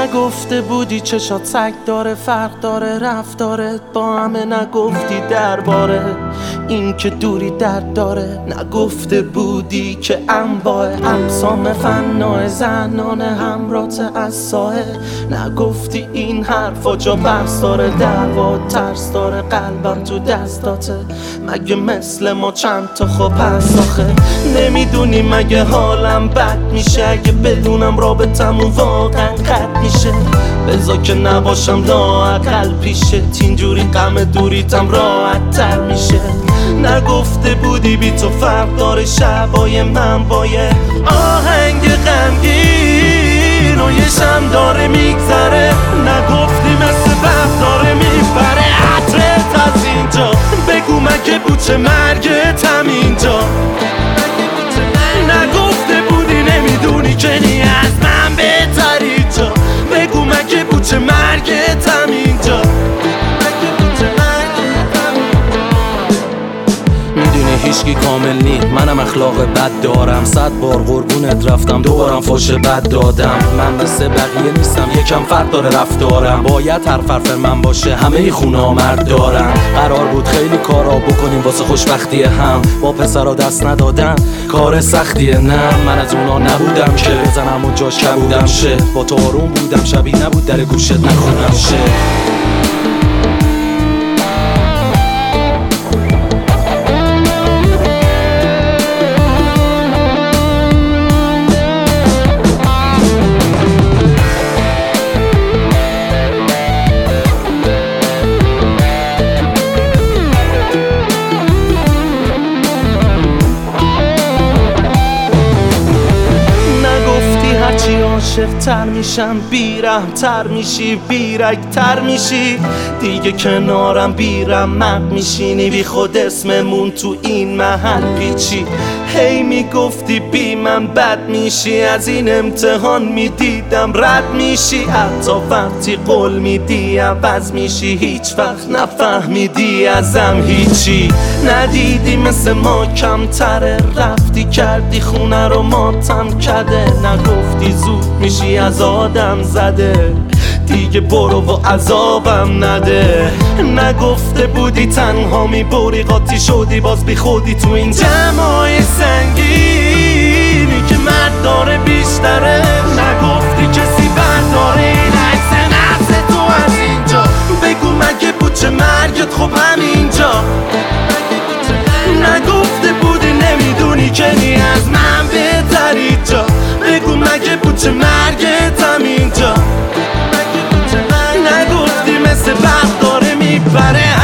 نگفته بودی چشات سگ داره، فرق داره رفتارت با همه، نگفتی درباره این که دوری درد داره. نگفته بودی که انواع اقسام فنای زنانه همرات از سایه. نگفتی این حرفا جا بحث داره، دعوا ترس داره، قلبم تو دستاته. مگه مثل ما چند تا خوب هست آخه؟ نمیدونی مگه حالم بد میشه اگه بدونم رابطمون واقعا قد میشه؟ بذار که نباشم لااقل پیشت، اینجوری غم دوریتم راحت تر میشه. نگفته بودی بی تو فرق داره شبای من با یه آهنگ غمگین و یه شم داره میگذره. نگفتی مثل وقت داره میبره عطرت از اینجا. بگو مگه بوچه مرگت هم اینجا؟ نگفته بودی نمیدونی که نی از من بهتری جا. بگو مگه بوچه مرگت هم اینجا؟ میدونی هیچکی کامل نی، منم اخلاق بد دارم. 100 بار قربونت رفتم دوبارم فوش بد دادم. من مثل بقیه نیستم، یکم فرق داره رفتارم. باید حرف من باشه، همه خونه مرد دارن. قرار بود خیلی کارا بکنیم واسه خوشبختی هم، با پسرا دست ندادن کار سختیه. نه من از اونا نبودم که بزنم و جاش کبودم شه. با تو آروم بودم شبی نبود در گوشت نخونم شه. عاشق تر میشم بیرم تر میشی، بیرک تر میشی دیگه، کنارم بیرمق میشینی، بی خود اسممون تو این محل پیچی. هی میگفتی بی من بد میشی، از این امتحان میدیدم رد میشی. حتی وقتی قول میدی عوض میشی، هیچ وقت نفهمیدی ازم هیچی. ندیدی مثل ما کمتره، رفتی کردی خونه رو ماتم کده. نگفتی زود میشی از آدم زده، دیگه برو و عذابم نده. نگفته بودی تنها میبری قاطی شدی باز بی خودی تو این جمعای سنگینی که مرد داره بیشتره. نگفتی کسی برداره این عکس نفس تو از اینجا. بگو مگه بوچه مرگت خب همینجا؟ نگفته بودی نمیدونی که نی از من بهتری جا. بگو مگه بوچه مرگت همینجا؟ نگفتی مثل وقت داره میبره